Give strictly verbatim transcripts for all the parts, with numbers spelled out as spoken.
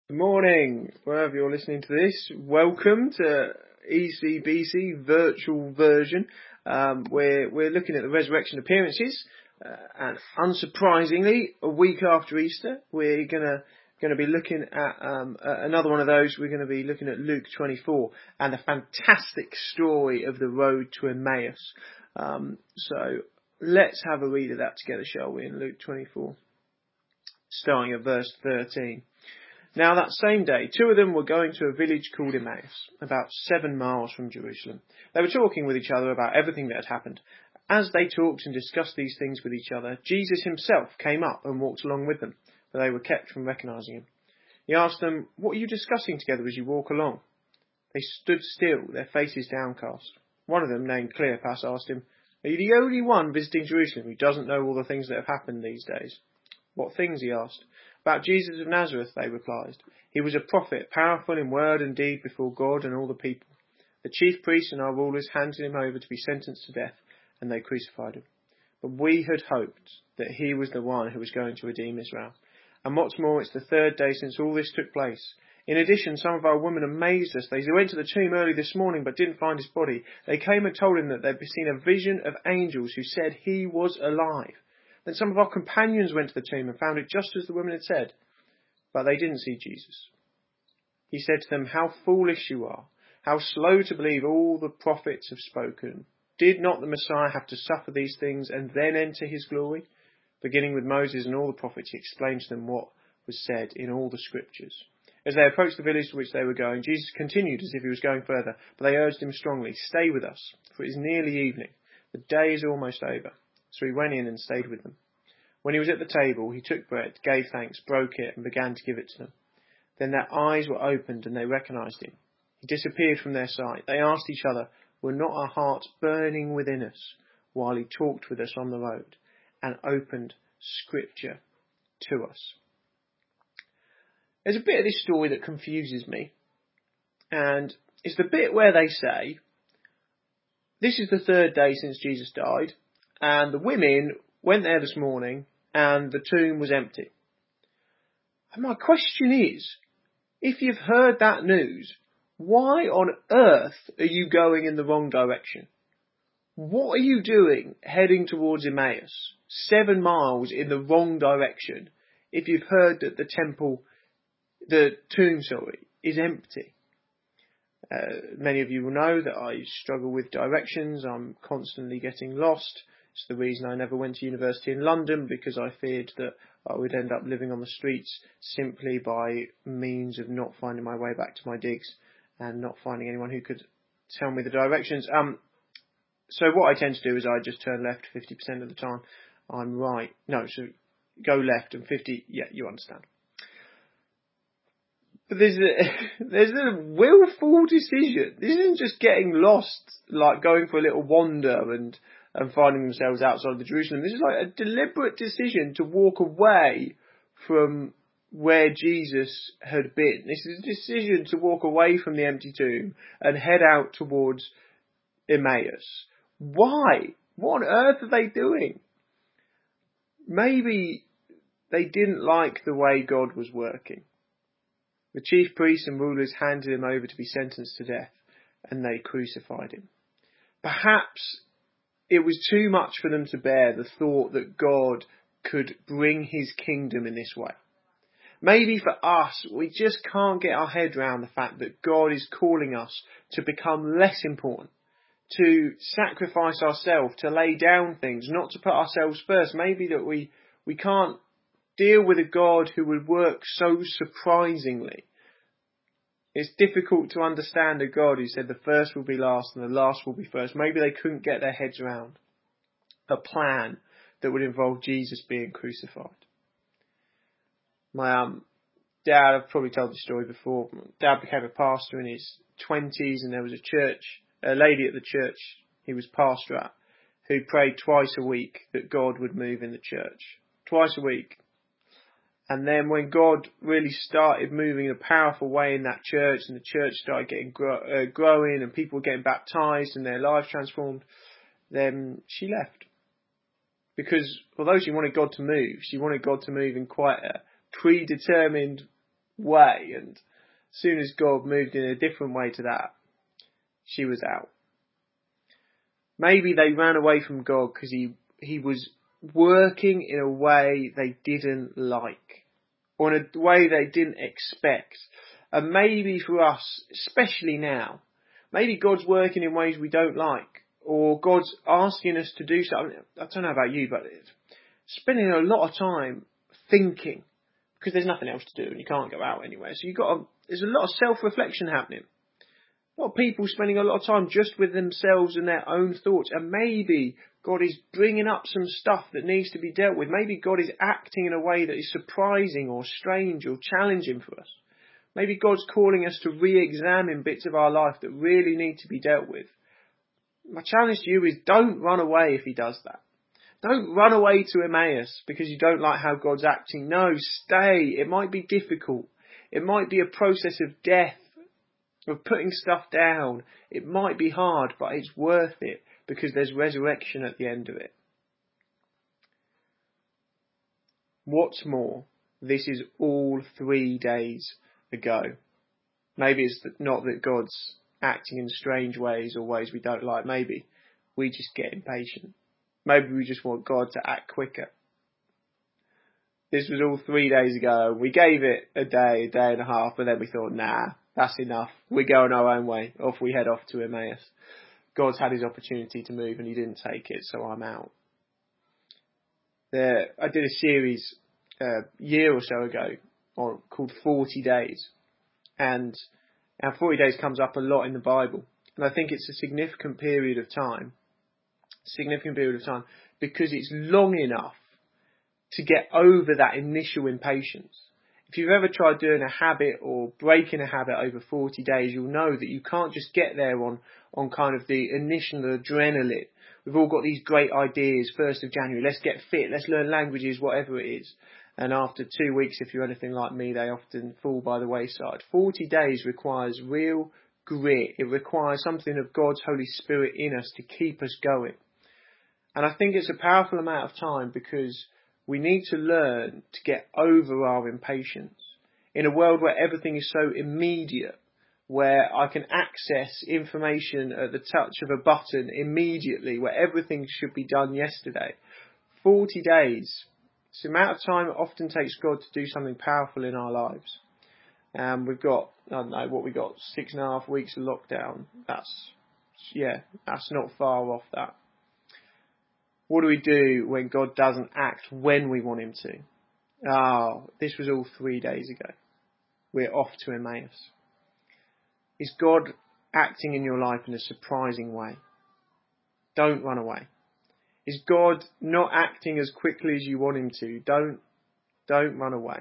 Good morning, wherever you're listening to this. Welcome to E C B C virtual version. Um, we're we're looking at the resurrection appearances, uh, and unsurprisingly, a week after Easter, we're gonna gonna be looking at um, uh, another one of those. We're going to be looking at Luke twenty-four and the fantastic story of the road to Emmaus. Um, so let's have a read of that together, shall we? In Luke twenty-four, starting at verse thirteen. Now that same day, two of them were going to a village called Emmaus, about seven miles from Jerusalem. They were talking with each other about everything that had happened. As they talked and discussed these things with each other, Jesus himself came up and walked along with them, but they were kept from recognizing him. He asked them, "What are you discussing together as you walk along?" They stood still, their faces downcast. One of them, named Cleopas, asked him, "Are you the only one visiting Jerusalem who doesn't know all the things that have happened these days?" "What things?" he asked. "About Jesus of Nazareth," they replied. "He was a prophet, powerful in word and deed before God and all the people. The chief priests and our rulers handed him over to be sentenced to death, and they crucified him. But we had hoped that he was the one who was going to redeem Israel. And what's more, it's the third day since all this took place. In addition, some of our women amazed us. They went to the tomb early this morning but didn't find his body. They came and told him that they'd seen a vision of angels who said he was alive. Then some of our companions went to the tomb and found it just as the women had said, but they didn't see Jesus." He said to them, "How foolish you are, how slow to believe all the prophets have spoken. Did not the Messiah have to suffer these things and then enter his glory?" Beginning with Moses and all the prophets, he explained to them what was said in all the scriptures. As they approached the village to which they were going, Jesus continued as if he was going further, but they urged him strongly, "Stay with us, for it is nearly evening. The day is almost over." So he went in and stayed with them. When he was at the table, he took bread, gave thanks, broke it, and began to give it to them. Then their eyes were opened and they recognized him. He disappeared from their sight. They asked each other, "Were not our hearts burning within us while he talked with us on the road and opened scripture to us?" There's a bit of this story that confuses me, and it's the bit where they say, this is the third day since Jesus died, and the women went there this morning and the tomb was empty. And my question is, if you've heard that news, why on earth are you going in the wrong direction? What are you doing heading towards Emmaus, seven miles in the wrong direction, if you've heard that the temple, the tomb, sorry, is empty? Uh, many of you will know that I struggle with directions. I'm constantly getting lost. It's the reason I never went to university in London, because I feared that I would end up living on the streets simply by means of not finding my way back to my digs and not finding anyone who could tell me the directions. Um, so what I tend to do is I just turn left fifty percent of the time. I'm right. No, so go left and fifty, yeah, you understand. But there's a, there's a willful decision. This isn't just getting lost, like going for a little wander and, and finding themselves outside of the Jerusalem. This is like a deliberate decision to walk away from where Jesus had been. This is a decision to walk away from the empty tomb and head out towards Emmaus. Why? What on earth are they doing? Maybe they didn't like the way God was working. The chief priests and rulers handed him over to be sentenced to death, and they crucified him. Perhaps it was too much for them to bear, the thought that God could bring his kingdom in this way. Maybe for us, we just can't get our head around the fact that God is calling us to become less important, to sacrifice ourselves, to lay down things, not to put ourselves first. Maybe that we, we can't deal with a God who would work so surprisingly. It's difficult to understand a God who said the first will be last and the last will be first. Maybe they couldn't get their heads around a plan that would involve Jesus being crucified. My um, dad, I've probably told this story before, Dad became a pastor in his twenties, and there was a church, a lady at the church he was pastor at, who prayed twice a week that God would move in the church. Twice a week. And then when God really started moving in a powerful way in that church, and the church started getting grow, uh, growing and people were getting baptized and their lives transformed, then she left. Because although she wanted God to move, she wanted God to move in quite a predetermined way. And as soon as God moved in a different way to that, she was out. Maybe they ran away from God because he, he was working in a way they didn't like, or in a way they didn't expect. And maybe for us, especially now, maybe God's working in ways we don't like, or God's asking us to do something. I don't know about you, but it's spending a lot of time thinking, because there's nothing else to do and you can't go out anywhere. So you've got to, there's a lot of self-reflection happening. A lot of people spending a lot of time just with themselves and their own thoughts. And maybe God is bringing up some stuff that needs to be dealt with. Maybe God is acting in a way that is surprising or strange or challenging for us. Maybe God's calling us to re-examine bits of our life that really need to be dealt with. My challenge to you is don't run away if he does that. Don't run away to Emmaus because you don't like how God's acting. No, stay. It might be difficult. It might be a process of death, of putting stuff down. It might be hard, but it's worth it because there's resurrection at the end of it. What's more, this is all three days ago. Maybe it's not that God's acting in strange ways or ways we don't like. Maybe we just get impatient. Maybe we just want God to act quicker. This was all three days ago. We gave it a day, a day and a half, but then we thought, nah, that's enough. We're going our own way. Off we head off to Emmaus. God's had his opportunity to move and he didn't take it, so I'm out. There, I did a series a year or so ago or called forty days. And our forty days comes up a lot in the Bible. And I think it's a significant period of time. Significant period of time because it's long enough to get over that initial impatience. If you've ever tried doing a habit or breaking a habit over forty days, you'll know that you can't just get there on, on kind of the initial adrenaline. We've all got these great ideas, first of January, let's get fit, let's learn languages, whatever it is. And after two weeks, if you're anything like me, they often fall by the wayside. forty days requires real grit. It requires something of God's Holy Spirit in us to keep us going. And I think it's a powerful amount of time because we need to learn to get over our impatience. In a world where everything is so immediate, where I can access information at the touch of a button immediately, where everything should be done yesterday. forty days. It's the amount of time it often takes God to do something powerful in our lives. And um, we've got, I don't know, what we got, six and a half weeks of lockdown. That's, yeah, that's not far off that. What do we do when God doesn't act when we want him to? Oh, this was all three days ago. We're off to Emmaus. Is God acting in your life in a surprising way? Don't run away. Is God not acting as quickly as you want him to? Don't, don't run away.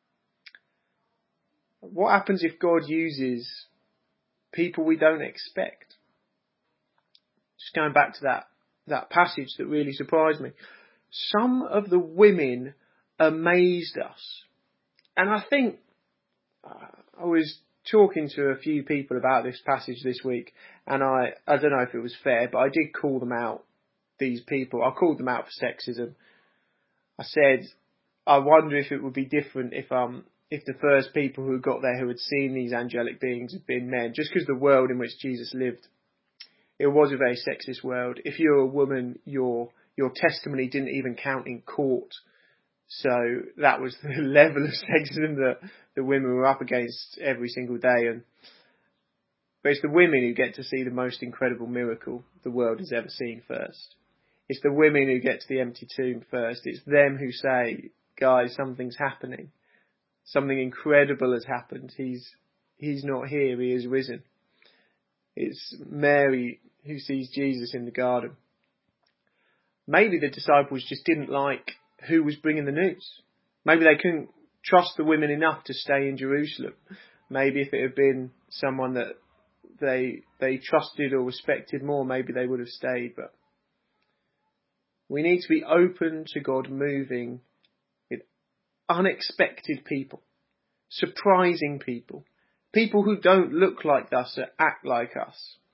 What happens if God uses people we don't expect? Just going back to that that passage that really surprised me. Some of the women amazed us. And I think uh, I was talking to a few people about this passage this week, and I, I don't know if it was fair, but I did call them out, these people. I called them out for sexism. I said, I wonder if it would be different if um if the first people who got there who had seen these angelic beings had been men, just because the world in which Jesus lived, it was a very sexist world. If you're a woman, your your testimony didn't even count in court. So that was the level of sexism that the women were up against every single day. And but it's the women who get to see the most incredible miracle the world has ever seen first. It's the women who get to the empty tomb first. It's them who say, guys, something's happening. Something incredible has happened. He's he's not here. He is risen. It's Mary who sees Jesus in the garden. Maybe the disciples just didn't like who was bringing the news. Maybe they couldn't trust the women enough to stay in Jerusalem. Maybe if it had been someone that they they trusted or respected more, maybe they would have stayed. But we need to be open to God moving with unexpected people, surprising people, people who don't look like us or act like us.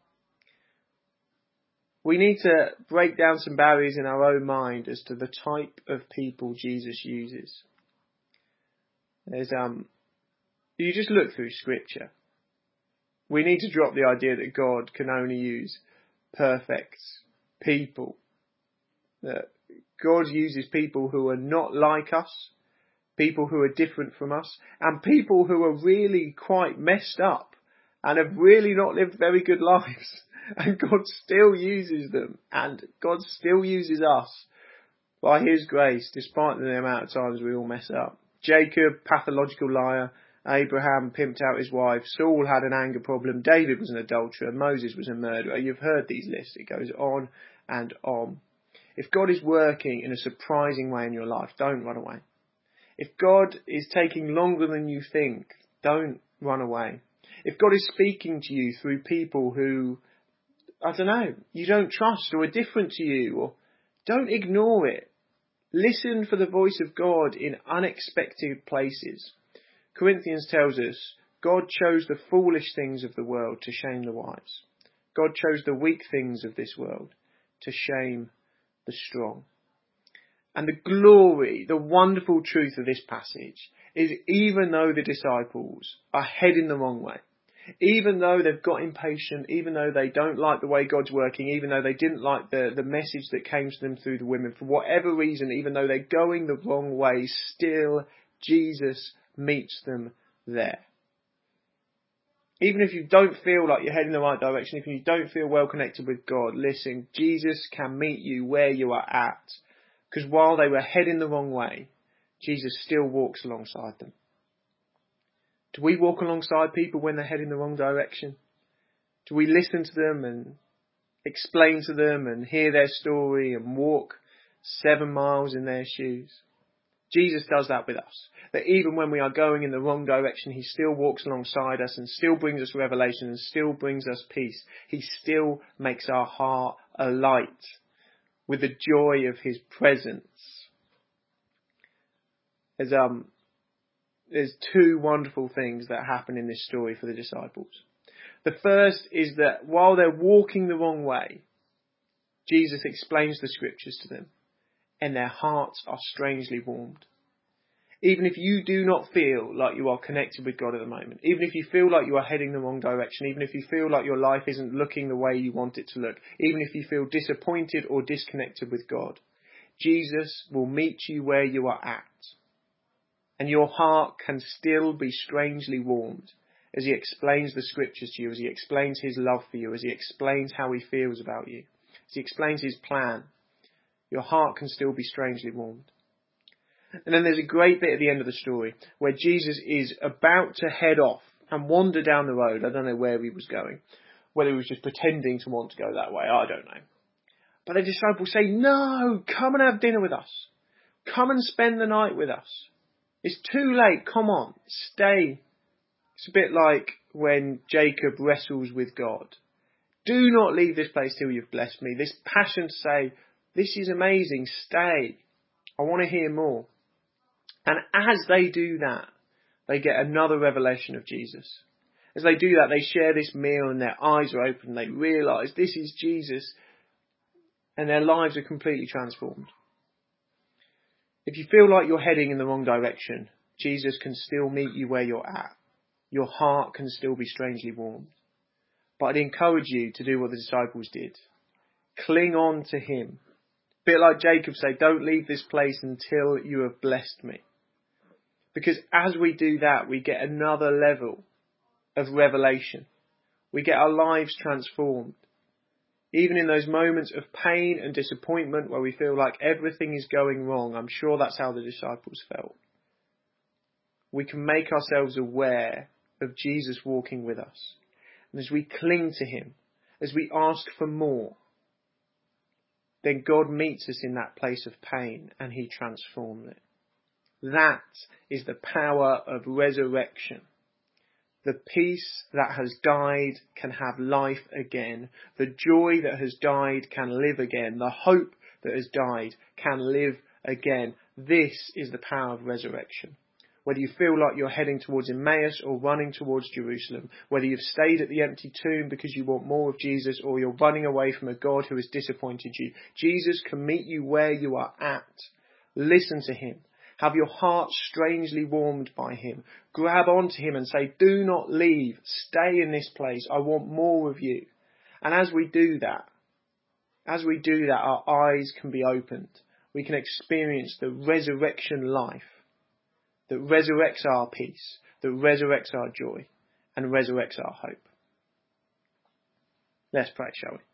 We need to break down some barriers in our own mind as to the type of people Jesus uses. There's um You just look through Scripture. We need to drop the idea that God can only use perfect people. That God uses people who are not like us, people who are different from us, and people who are really quite messed up and have really not lived very good lives. And God still uses them, and God still uses us by His grace, despite the amount of times we all mess up. Jacob, pathological liar. Abraham pimped out his wife. Saul had an anger problem. David was an adulterer. Moses was a murderer. You've heard these lists. It goes on and on. If God is working in a surprising way in your life, don't run away. If God is taking longer than you think, don't run away. If God is speaking to you through people who, I don't know, you don't trust or are different to you, or don't ignore it. Listen for the voice of God in unexpected places. Corinthians tells us God chose the foolish things of the world to shame the wise. God chose the weak things of this world to shame the strong. And the glory, the wonderful truth of this passage is, even though the disciples are heading the wrong way, even though they've got impatient, even though they don't like the way God's working, even though they didn't like the, the message that came to them through the women, for whatever reason, even though they're going the wrong way, still Jesus meets them there. Even if you don't feel like you're heading the right direction, if you don't feel well connected with God, listen, Jesus can meet you where you are at. Because while they were heading the wrong way, Jesus still walks alongside them. Do we walk alongside people when they're heading the wrong direction? Do we listen to them and explain to them and hear their story and walk seven miles in their shoes? Jesus does that with us. That even when we are going in the wrong direction, He still walks alongside us and still brings us revelation and still brings us peace. He still makes our heart alight with the joy of His presence. There's, um, there's two wonderful things that happen in this story for the disciples. The first is that while they're walking the wrong way, Jesus explains the Scriptures to them, and their hearts are strangely warmed. Even if you do not feel like you are connected with God at the moment, even if you feel like you are heading the wrong direction, even if you feel like your life isn't looking the way you want it to look, even if you feel disappointed or disconnected with God, Jesus will meet you where you are at. And your heart can still be strangely warmed as He explains the Scriptures to you, as He explains His love for you, as He explains how He feels about you, as He explains His plan. Your heart can still be strangely warmed. And then there's a great bit at the end of the story where Jesus is about to head off and wander down the road. I don't know where He was going, whether He was just pretending to want to go that way, I don't know. But the disciples say, no, come and have dinner with us. Come and spend the night with us. It's too late, come on, stay. It's a bit like when Jacob wrestles with God. Do not leave this place till you've blessed me. This passion to say, this is amazing, stay. I want to hear more. And as they do that, they get another revelation of Jesus. As they do that, they share this meal and their eyes are open and they realise this is Jesus, and their lives are completely transformed. If you feel like you're heading in the wrong direction, Jesus can still meet you where you're at. Your heart can still be strangely warmed. But I'd encourage you to do what the disciples did. Cling on to Him. A bit like Jacob said, don't leave this place until you have blessed me. Because as we do that, we get another level of revelation. We get our lives transformed. Even in those moments of pain and disappointment where we feel like everything is going wrong, I'm sure that's how the disciples felt. We can make ourselves aware of Jesus walking with us. And as we cling to Him, as we ask for more, then God meets us in that place of pain and He transforms it. That is the power of resurrection. The peace that has died can have life again. The joy that has died can live again. The hope that has died can live again. This is the power of resurrection. Whether you feel like you're heading towards Emmaus or running towards Jerusalem, whether you've stayed at the empty tomb because you want more of Jesus, or you're running away from a God who has disappointed you, Jesus can meet you where you are at. Listen to Him. Have your heart strangely warmed by him. Grab onto him and say, do not leave. Stay in this place. I want more of you. And as we do that, as we do that, our eyes can be opened. We can experience the resurrection life that resurrects our peace, that resurrects our joy, and resurrects our hope. Let's pray, shall we?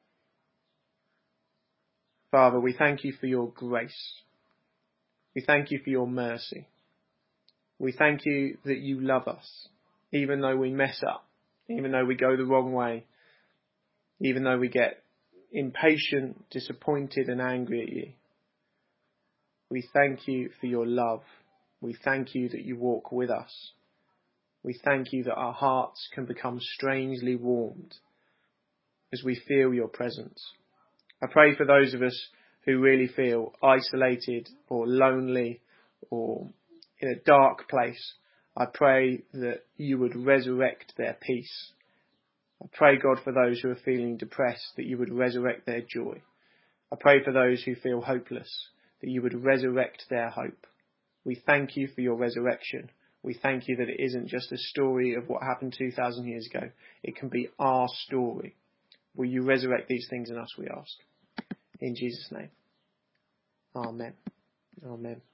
Father, we thank you for your grace. We thank you for your mercy. We thank you that you love us, even though we mess up, even though we go the wrong way, even though we get impatient, disappointed and angry at you. We thank you for your love. We thank you that you walk with us. We thank you that our hearts can become strangely warmed as we feel your presence. I pray for those of us who really feel isolated or lonely or in a dark place. I pray that you would resurrect their peace. I pray, God, for those who are feeling depressed, that you would resurrect their joy. I pray for those who feel hopeless, that you would resurrect their hope. We thank you for your resurrection. We thank you that it isn't just a story of what happened two thousand years ago. It can be our story. Will you resurrect these things in us, we ask. In Jesus' name. Amen. Amen.